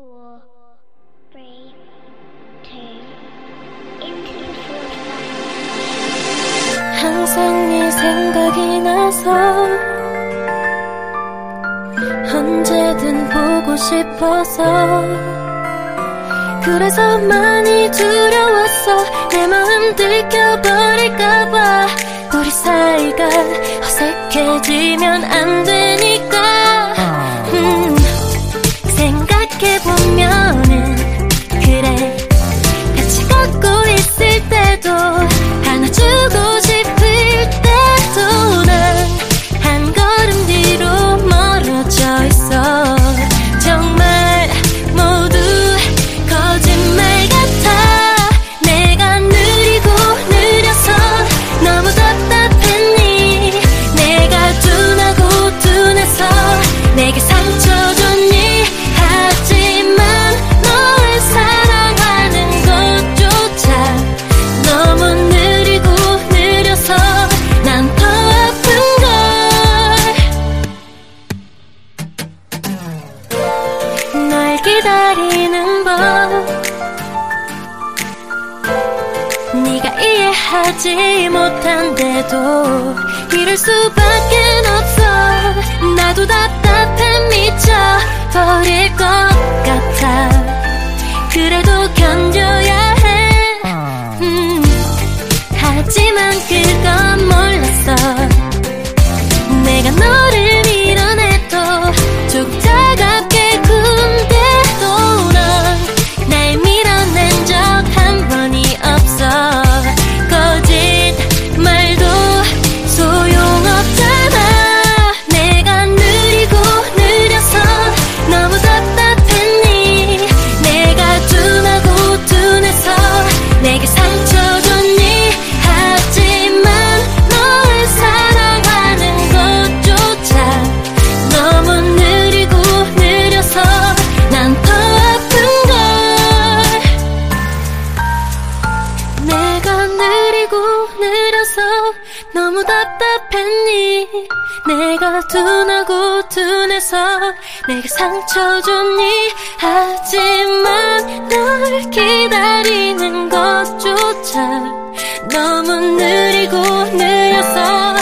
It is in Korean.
4, 3, 2, into the fourth. 항상 네 생각이 나서 언제든 보고 싶어서 그래서 많이 두려웠어. 내 마음 들켜버릴까봐. 우리 사이가 어색해지면 안 되니까. 생각해보면은 그래, 같이 걷고 있을 때도 안아주고 싶을 때도 난 한 걸음 뒤로 멀어져 있어. 정말 모두 거짓말 같아. 내가 느리고 느려서 너무 답답했니? 내가 둔하고 둔해서 내게 상처 줬니? 하지만 널 사랑하는 것조차 너무 느리고 느려서 난 더 아픈걸. 널 기다리는 법 네가 이해하지 못한데도 이럴 수밖에 없어. 나도 답답해 미쳐버릴 것 같아. 그래도 견뎌야 해. 하지만 그건 몰랐어. 내가 너를 밀어내도 조금 차갑게 군데도 넌 날 밀어낸 적 한 번이 없어. 거짓말도 소용없잖아. 내가 느리고 느려서 너무 답답했니? 내가 둔하고 둔해서 내게 상처 줬니? 하지만 널 사랑하는 것조차 너무 느리고 느려서 난 더 아픈걸. 내가 느리고 느려서 너무 답답했니? 내가 둔하고 둔해서 내게 상처 줬니? 하지만 널 기다리는 것조차 너무 느리고 느려서